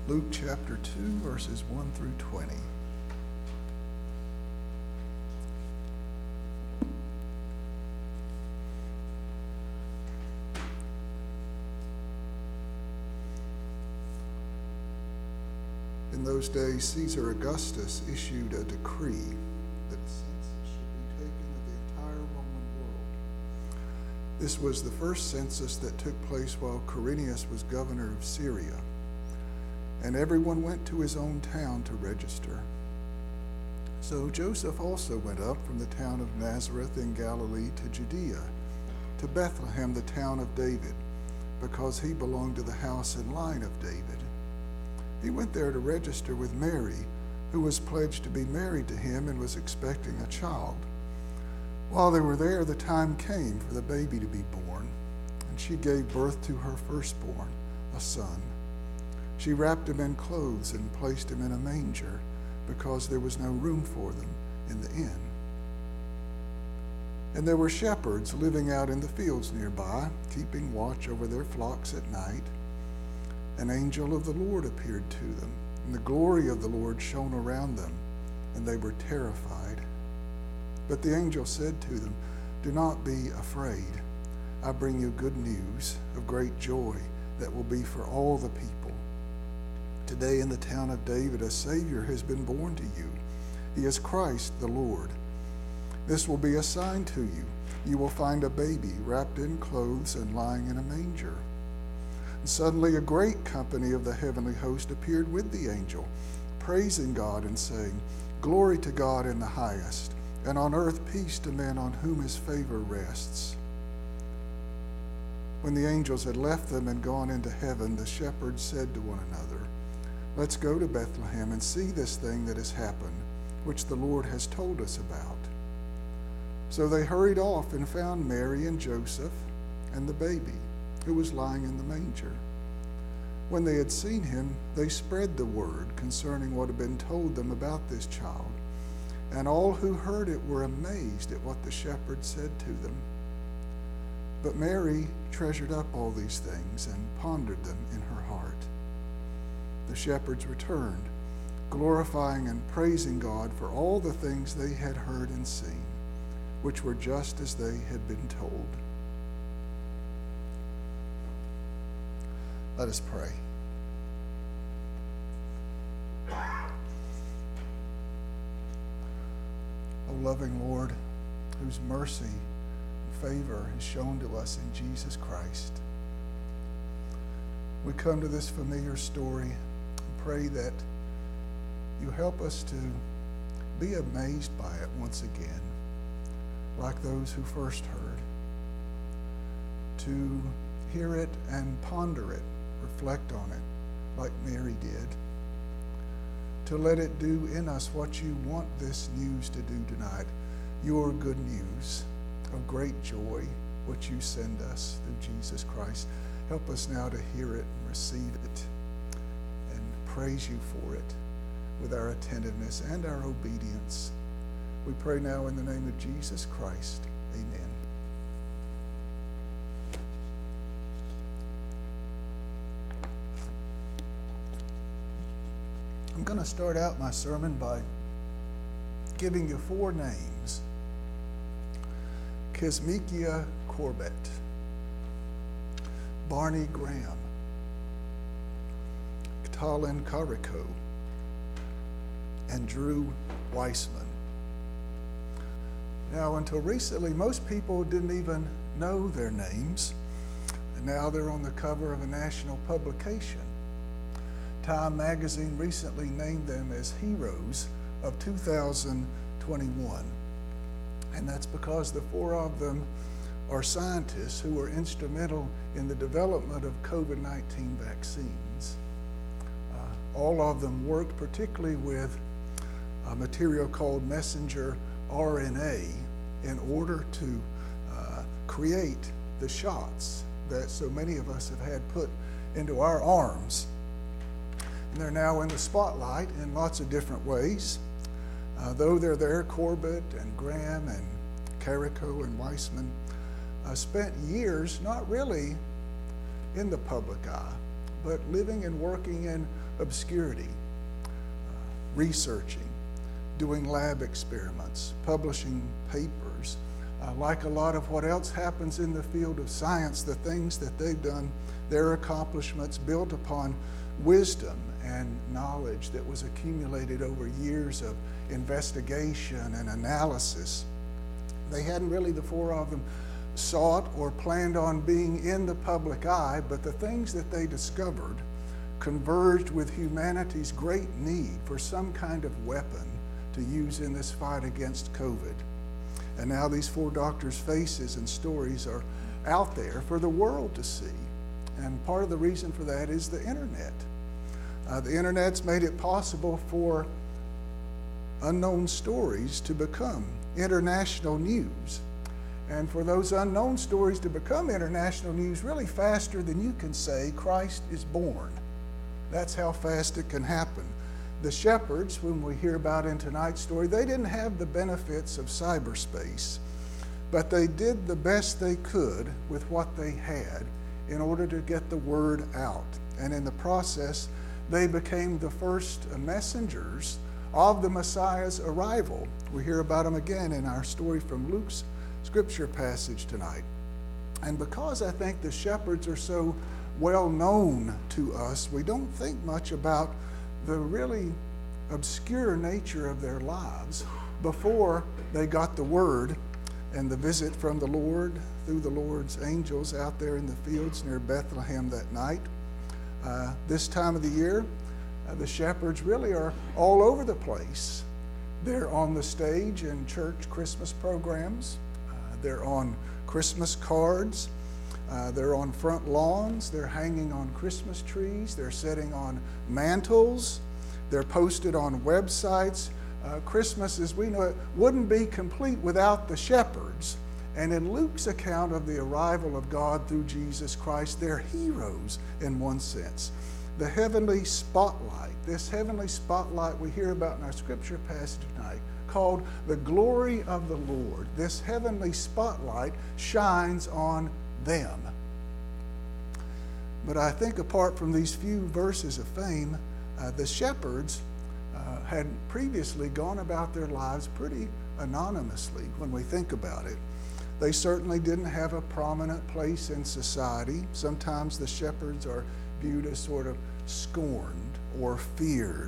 Luke chapter 2, verses 1 through 20. In those days, Caesar Augustus issued a decree that a census should be taken of the entire Roman world. This was the first census that took place while Quirinius was governor of Syria, and everyone went to his own town to register. So Joseph also went up from the town of Nazareth in Galilee to Judea, to Bethlehem, the town of David, because he belonged to the house and line of David. He went there to register with Mary, who was pledged to be married to him and was expecting a child. While they were there, the time came for the baby to be born, and she gave birth to her firstborn, a son. She wrapped him in clothes and placed him in a manger, because there was no room for them in the inn. And there were shepherds living out in the fields nearby, keeping watch over their flocks at night. An angel of the Lord appeared to them, and the glory of the Lord shone around them, and they were terrified. But the angel said to them, "Do not be afraid. I bring you good news of great joy that will be for all the people. Today in the town of David a Savior has been born to you. He is Christ the Lord. This will be a sign to you. You will find a baby wrapped in clothes and lying in a manger." And suddenly a great company of the heavenly host appeared with the angel, praising God and saying, "Glory to God in the highest, and on earth peace to men on whom his favor rests." When the angels had left them and gone into heaven, the shepherds said to one another, "Let's go to Bethlehem and see this thing that has happened, which the Lord has told us about." So they hurried off and found Mary and Joseph and the baby, who was lying in the manger. When they had seen him, they spread the word concerning what had been told them about this child, and all who heard it were amazed at what the shepherds said to them. But Mary treasured up all these things and pondered them in her heart. The shepherds returned, glorifying and praising God for all the things they had heard and seen, which were just as they had been told. Let us pray. O loving Lord, whose mercy and favor is shown to us in Jesus Christ, we come to this familiar story and pray that you help us to be amazed by it once again, like those who first heard, to hear it and ponder it, reflect on it like Mary did, to let it do in us what you want this news to do tonight, your good news of great joy, which you send us through Jesus Christ. Help us now to hear it and receive it and praise you for it with our attentiveness and our obedience. We pray now in the name of Jesus Christ. Amen. I'm going to start out my sermon by giving you four names. Kizzmekia Corbett, Barney Graham, Katalin Kariko, and Drew Weissman. Now, until recently, most people didn't even know their names, and now they're on the cover of a national publication. Time magazine recently named them as heroes of 2021. And that's because the four of them are scientists who were instrumental in the development of COVID-19 vaccines. All of them worked particularly with a material called messenger RNA in order to create the shots that so many of us have had put into our arms. And they're now in the spotlight in lots of different ways. Though they're there, Corbett and Graham and Kariko and Weissman spent years not really in the public eye, but living and working in obscurity, researching, doing lab experiments, publishing papers. Like a lot of what else happens in the field of science, the things that they've done, their accomplishments built upon wisdom and knowledge that was accumulated over years of investigation and analysis. They hadn't really, the four of them, sought or planned on being in the public eye, but the things that they discovered converged with humanity's great need for some kind of weapon to use in this fight against COVID. And now these four doctors' faces and stories are out there for the world to see. And part of the reason for that is the internet. The internet's made it possible for unknown stories to become international news. And for those unknown stories to become international news really faster than you can say, Christ is born. That's how fast it can happen. The shepherds, whom we hear about in tonight's story, they didn't have the benefits of cyberspace, but they did the best they could with what they had in order to get the word out. And in the process, they became the first messengers of the Messiah's arrival. We hear about them again in our story from Luke's scripture passage tonight. And because I think the shepherds are so well known to us, we don't think much about the really obscure nature of their lives before they got the word and the visit from the Lord through the Lord's angels out there in the fields near Bethlehem that night. This time of the year, the shepherds really are all over the place. They're on the stage in church Christmas programs. They're on Christmas cards. They're on front lawns. They're hanging on Christmas trees. They're sitting on mantles. They're posted on websites. Christmas, as we know it, wouldn't be complete without the shepherds. And in Luke's account of the arrival of God through Jesus Christ, they're heroes in one sense. The heavenly spotlight, this heavenly spotlight we hear about in our scripture passage tonight, called the glory of the Lord. This heavenly spotlight shines on them. But I think apart from these few verses of fame, the shepherds had previously gone about their lives pretty anonymously when we think about it. They certainly didn't have a prominent place in society. Sometimes the shepherds are viewed as sort of scorned or feared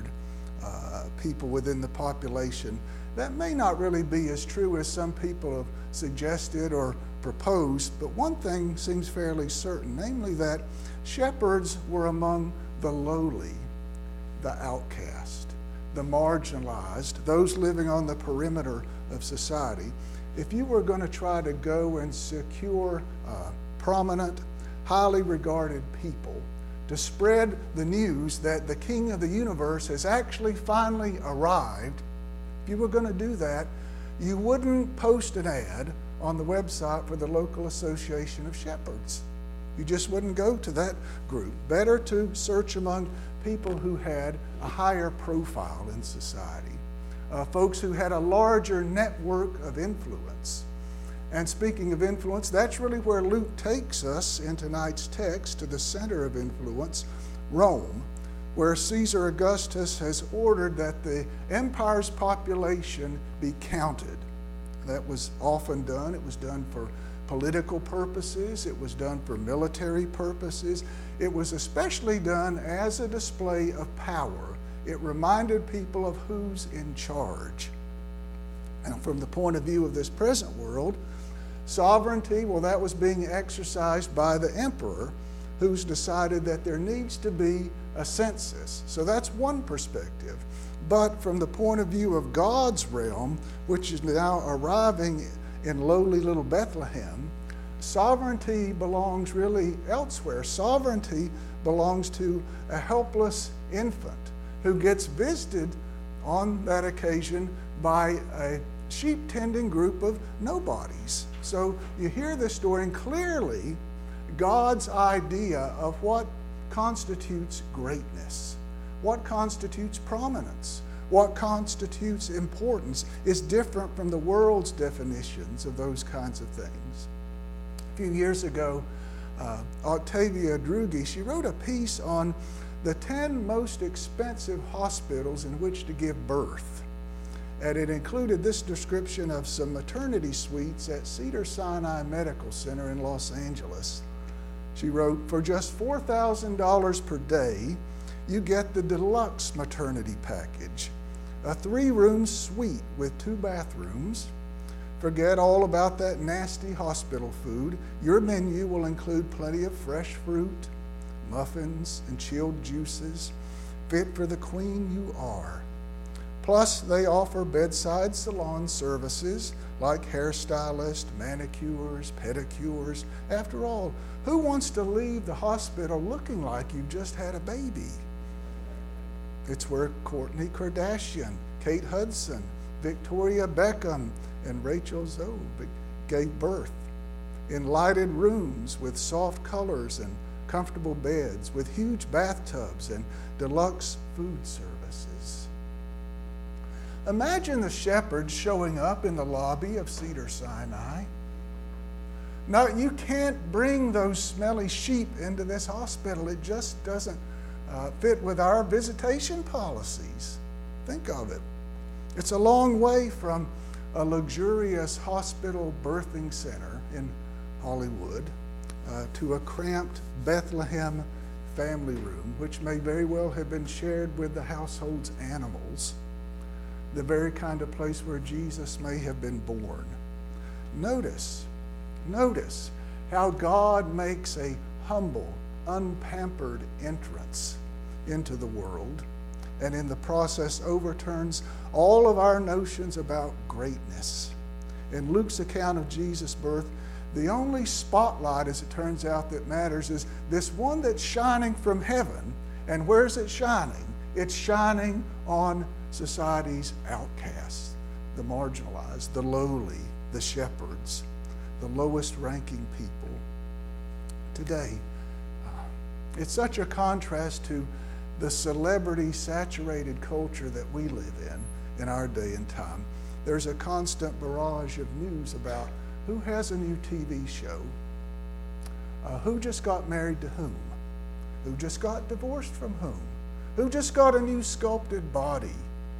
people within the population. That may not really be as true as some people have suggested or proposed, but one thing seems fairly certain, namely that shepherds were among the lowly, the outcast, the marginalized, those living on the perimeter of society. If you were going to try to go and secure prominent, highly regarded people to spread the news that the King of the universe has actually finally arrived, if you were going to do that, you wouldn't post an ad on the website for the local association of shepherds. You just wouldn't go to that group. Better to search among people who had a higher profile in society, folks who had a larger network of influence. And speaking of influence, that's really where Luke takes us in tonight's text, to the center of influence, Rome, where Caesar Augustus has ordered that the empire's population be counted. That was often done. It was done for political purposes. It was done for military purposes. It was especially done as a display of power. It reminded people of who's in charge. And from the point of view of this present world, sovereignty, well, that was being exercised by the emperor, who's decided that there needs to be a census. So that's one perspective. But from the point of view of God's realm, which is now arriving in lowly little Bethlehem, sovereignty belongs really elsewhere. Sovereignty belongs to a helpless infant who gets visited on that occasion by a sheep-tending group of nobodies. So you hear this story, and clearly God's idea of what constitutes greatness, what constitutes prominence, what constitutes importance is different from the world's definitions of those kinds of things. A few years ago, Octavia Drugi, she wrote a piece on the 10 most expensive hospitals in which to give birth. And it included this description of some maternity suites at Cedars-Sinai Medical Center in Los Angeles. She wrote, for just $4,000 per day, you get the deluxe maternity package, a 3-room suite with 2 bathrooms. Forget all about that nasty hospital food. Your menu will include plenty of fresh fruit, muffins, and chilled juices, fit for the queen you are. Plus, they offer bedside salon services like hairstylists, manicures, pedicures. After all, who wants to leave the hospital looking like you've just had a baby? It's where Kourtney Kardashian, Kate Hudson, Victoria Beckham, and Rachel Zoe gave birth, in lighted rooms with soft colors and comfortable beds, with huge bathtubs and deluxe food services. Imagine the shepherds showing up in the lobby of Cedars-Sinai. No, you can't bring those smelly sheep into this hospital. It just doesn't fit with our visitation policies. Think of it. It's a long way from a luxurious hospital birthing center in Hollywood to a cramped Bethlehem family room, which may very well have been shared with the household's animals, the very kind of place where Jesus may have been born. Notice how God makes a humble, unpampered entrance into the world, and in the process overturns all of our notions about greatness. In Luke's account of Jesus' birth, the only spotlight, as it turns out, that matters is this one that's shining from heaven. And where's it shining? It's shining on society's outcasts, the marginalized, the lowly, the shepherds, the lowest ranking people. Today, it's such a contrast to the celebrity-saturated culture that we live in our day and time. There's a constant barrage of news about who has a new TV show, who just got married to whom, who just got divorced from who just got a new sculpted body,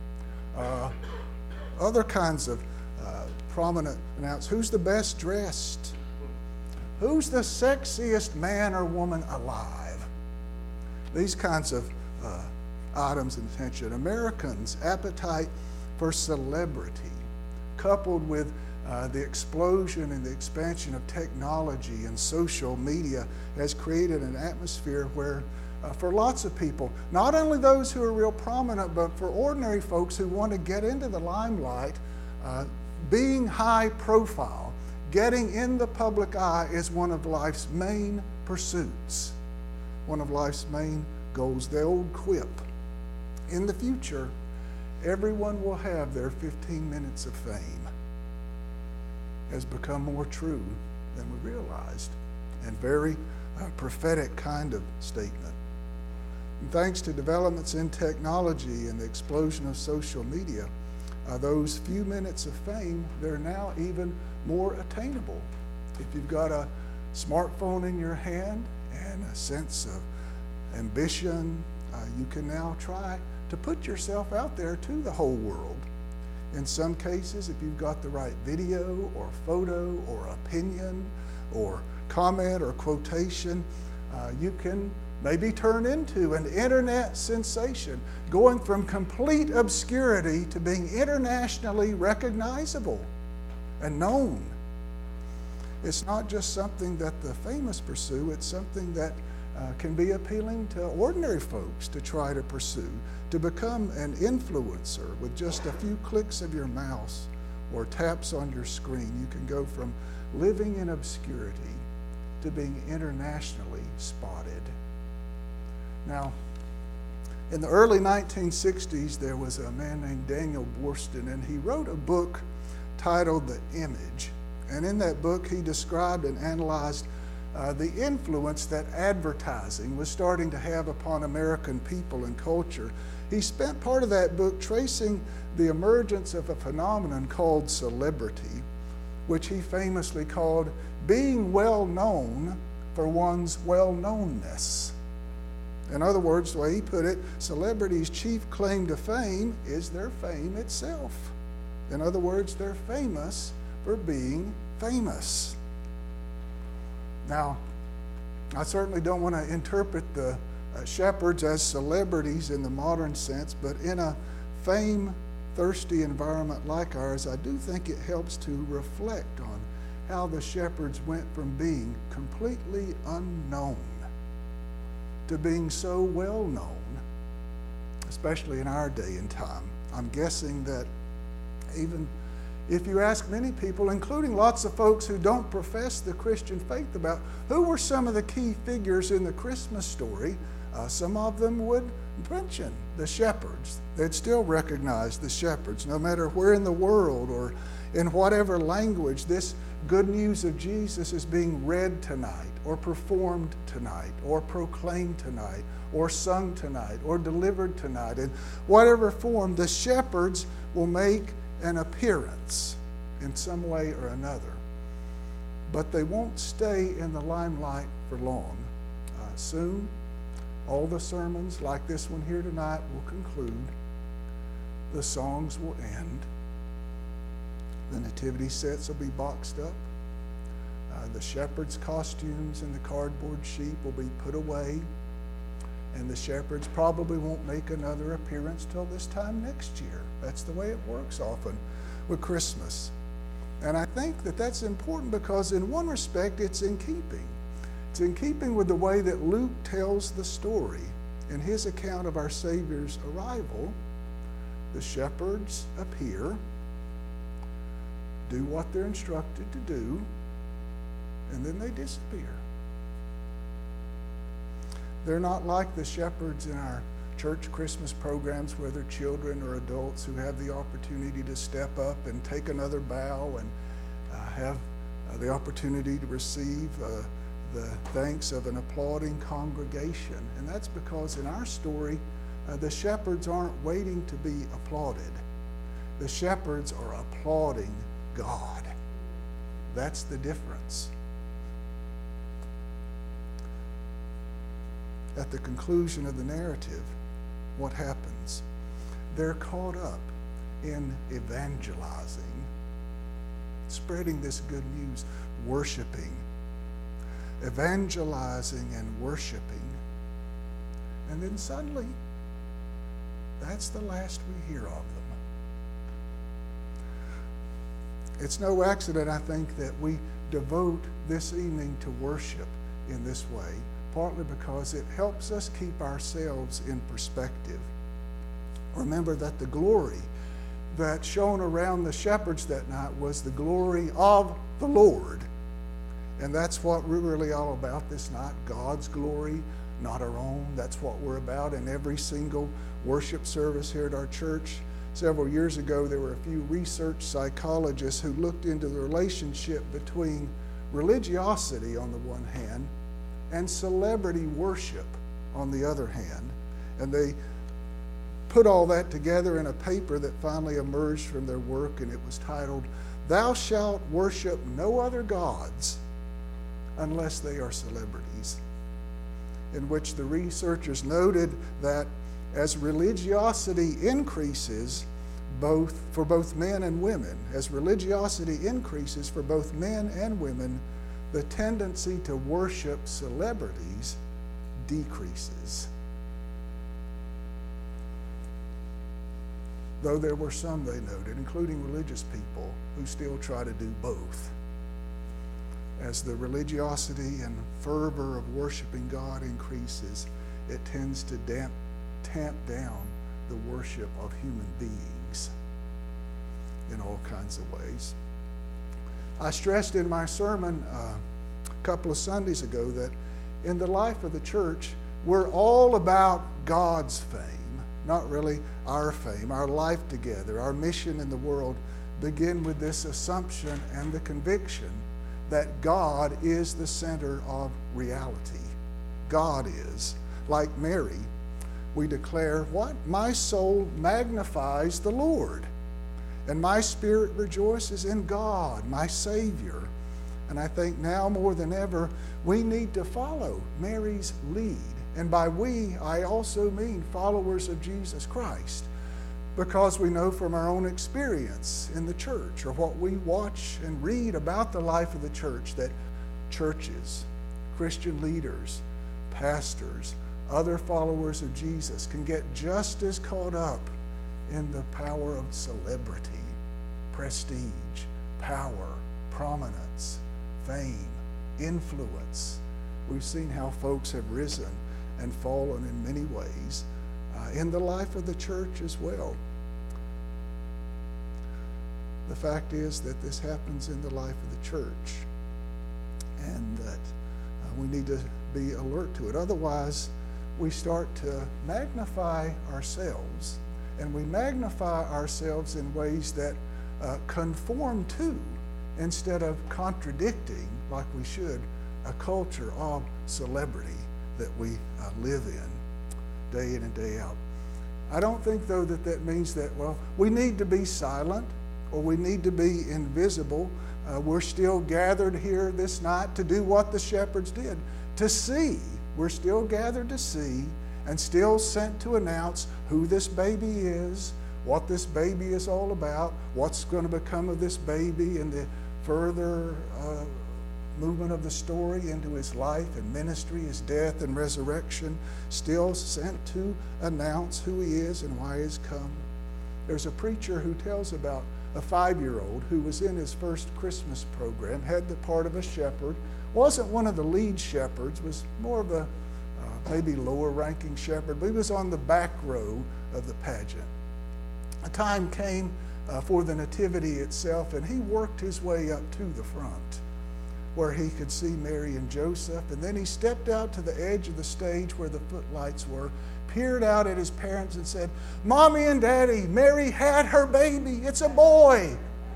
other kinds of prominent announcements. Who's the best dressed? Who's the sexiest man or woman alive? These kinds of items of attention. Americans' appetite for celebrity, coupled with the explosion and the expansion of technology and social media, has created an atmosphere where for lots of people, not only those who are real prominent, but for ordinary folks who want to get into the limelight, being high profile, getting in the public eye is one of life's main pursuits, one of life's main goals. The old quip, in the future, everyone will have their 15 minutes of fame, has become more true than we realized, and very prophetic kind of statement. And thanks to developments in technology and the explosion of social media, those few minutes of fame, they're now even more attainable. If you've got a smartphone in your hand and a sense of ambition, you can now try to put yourself out there to the whole world. In some cases, if you've got the right video or photo or opinion or comment or quotation, you can maybe turn into an internet sensation, going from complete obscurity to being internationally recognizable and known. It's not just something that the famous pursue, it's something that can be appealing to ordinary folks to try to pursue, to become an influencer with just a few clicks of your mouse or taps on your screen. You can go from living in obscurity to being internationally spotted. Now, in the early 1960s, there was a man named Daniel Boorstin, and he wrote a book titled The Image. And in that book, he described and analyzed the influence that advertising was starting to have upon American people and culture. He spent part of that book tracing the emergence of a phenomenon called celebrity, which he famously called being well known for one's well-knownness. In other words, the way he put it, celebrities' chief claim to fame is their fame itself. In other words, they're famous for being famous. Now, I certainly don't want to interpret the shepherds as celebrities in the modern sense, but in a fame-thirsty environment like ours, I do think it helps to reflect on how the shepherds went from being completely unknown to being so well known, especially in our day and time. I'm guessing that even if you ask many people, including lots of folks who don't profess the Christian faith, about who were some of the key figures in the Christmas story, some of them would mention the shepherds. They'd still recognize the shepherds, no matter where in the world or in whatever language this good news of Jesus is being read tonight, or performed tonight, or proclaimed tonight, or sung tonight, or delivered tonight. In whatever form, the shepherds will make an appearance in some way or another. But they won't stay in the limelight for long. Soon, all the sermons like this one here tonight will conclude. The songs will end. The nativity sets will be boxed up. The shepherds' costumes and the cardboard sheep will be put away. And the shepherds probably won't make another appearance till this time next year. That's the way it works often with Christmas. And I think that that's important because in one respect it's in keeping. It's in keeping with the way that Luke tells the story. In his account of our Savior's arrival, the shepherds appear, do what they're instructed to do, and then they disappear. They're not like the shepherds in our church Christmas programs where they're children or adults who have the opportunity to step up and take another bow and have the opportunity to receive the thanks of an applauding congregation. And that's because in our story, the shepherds aren't waiting to be applauded. The shepherds are applauding God. That's the difference. At the conclusion of the narrative, what happens? They're caught up in evangelizing, spreading this good news, worshiping, evangelizing and worshiping. And then suddenly, that's the last we hear of them. It's no accident, I think, that we devote this evening to worship in this way, partly because it helps us keep ourselves in perspective. Remember that the glory that shone around the shepherds that night was the glory of the Lord. And that's what we're really all about this night, God's glory, not our own. That's what we're about in every single worship service here at our church. Several years ago, there were a few research psychologists who looked into the relationship between religiosity on the one hand and celebrity worship on the other hand. And they put all that together in a paper that finally emerged from their work, and it was titled, "Thou shalt worship no other gods unless they are celebrities," in which the researchers noted that as religiosity increases for both men and women, as religiosity increases for both men and women, the tendency to worship celebrities decreases. Though there were some, they noted, including religious people, who still try to do both. As the religiosity and fervor of worshiping God increases, it tends to tamp down the worship of human beings in all kinds of ways. I stressed in my sermon a couple of Sundays ago that in the life of the church, we're all about God's fame, not really our fame. Our life together, our mission in the world begin with this assumption and the conviction that God is the center of reality. God is. Like Mary, we declare, what? My soul magnifies the Lord, and my spirit rejoices in God, my Savior. And I think now more than ever, we need to follow Mary's lead. And by we, I also mean followers of Jesus Christ, because we know from our own experience in the church, or what we watch and read about the life of the church, that churches, Christian leaders, pastors, other followers of Jesus can get just as caught up in the power of celebrity, prestige, power, prominence, fame, influence. We've seen how folks have risen and fallen in many ways in the life of the church as well. The fact is that this happens in the life of the church, and that we need to be alert to it. Otherwise, we start to magnify ourselves, and we magnify ourselves in ways that conform to, instead of contradicting, like we should, a culture of celebrity that we live in day in and day out. I don't think, though, that means that, well, we need to be silent or we need to be invisible. We're still gathered here this night to do what the shepherds did, to see. We're still gathered to see and still sent to announce who this baby is, what this baby is all about, what's going to become of this baby, and the further movement of the story into his life and ministry, his death and resurrection, still sent to announce who he is and why he's come. There's a preacher who tells about a 5-year-old who was in his first Christmas program, had the part of a shepherd, wasn't one of the lead shepherds, was more of a maybe lower ranking shepherd, but he was on the back row of the pageant. A time came for the nativity itself, and he worked his way up to the front where he could see Mary and Joseph, and then he stepped out to the edge of the stage where the footlights were, peered out at his parents and said, "Mommy and Daddy, Mary had her baby. It's a boy."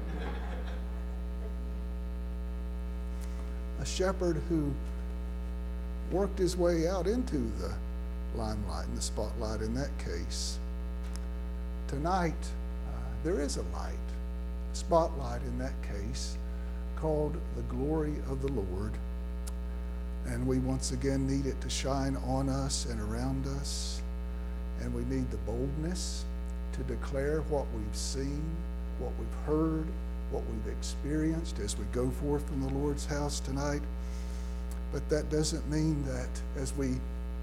A shepherd who worked his way out into the limelight and the spotlight in that case. Tonight, there is a light, a spotlight in that case, called the glory of the Lord. And we once again need it to shine on us and around us. And we need the boldness to declare what we've seen, what we've heard, what we've experienced as we go forth from the Lord's house tonight. But that doesn't mean that as we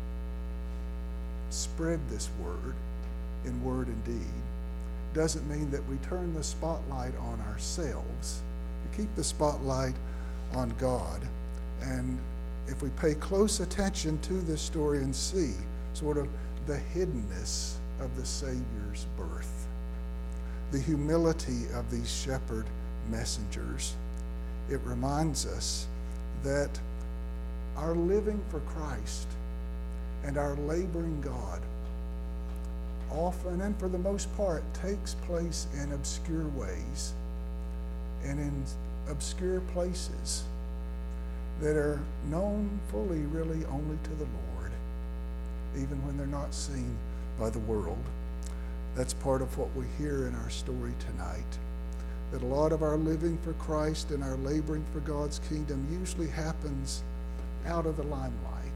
spread this word in word and deed, doesn't mean that we turn the spotlight on ourselves. We keep the spotlight on God. And if we pay close attention to this story and see sort of the hiddenness of the Savior's birth, the humility of these shepherd messengers, it reminds us that our living for Christ and our laboring God often and for the most part takes place in obscure ways and in obscure places that are known fully really only to the Lord, even when they're not seen by the world. That's part of what we hear in our story tonight, that a lot of our living for Christ and our laboring for God's kingdom usually happens out of the limelight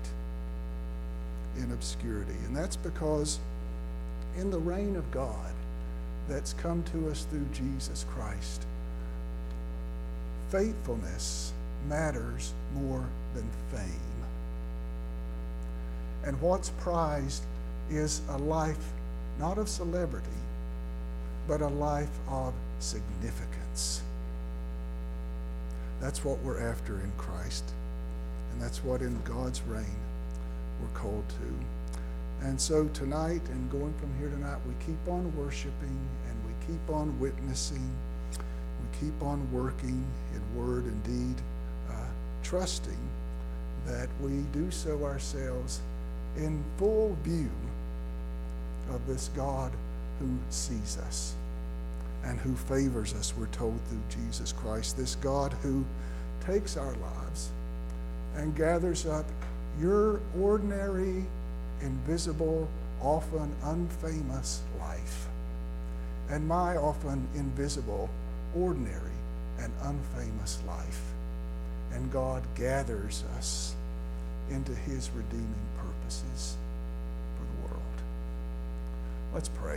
in obscurity. And that's because in the reign of God that's come to us through Jesus Christ, faithfulness matters more than fame. And what's prized is a life not of celebrity, but a life of significance. That's what we're after in Christ. And that's what in God's reign we're called to. And so tonight and going from here tonight, we keep on worshiping and we keep on witnessing. We keep on working in word and deed, trusting that we do so ourselves in full view of this God who sees us and who favors us, we're told, through Jesus Christ. This God who takes our lives and gathers up your ordinary, invisible, often unfamous life, and my often invisible, ordinary, and unfamous life, and God gathers us into his redeeming purposes for the world. Let's pray.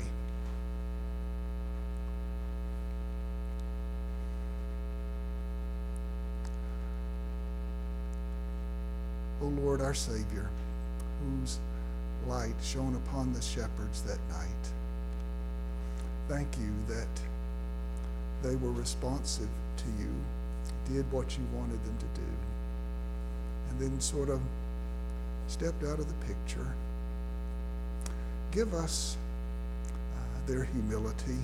O Lord, our Savior, whose light shone upon the shepherds that night, thank you that they were responsive to you, did what you wanted them to do, and then sort of stepped out of the picture. Give us their humility.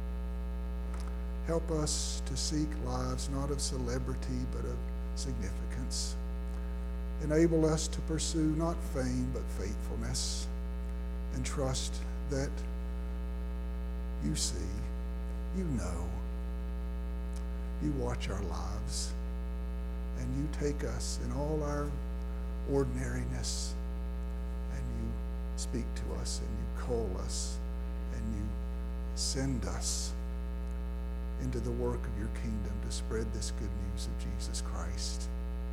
Help us to seek lives not of celebrity but of significance. Enable us to pursue not fame but faithfulness, and trust that you see, you know, you watch our lives, and you take us in all our ordinariness, and you speak to us, and you call us, and you send us into the work of your kingdom to spread this good news of Jesus Christ.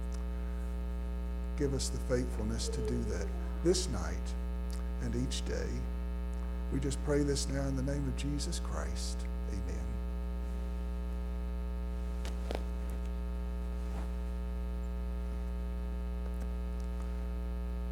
Give us the faithfulness to do that this night and each day. We just pray this now in the name of Jesus Christ.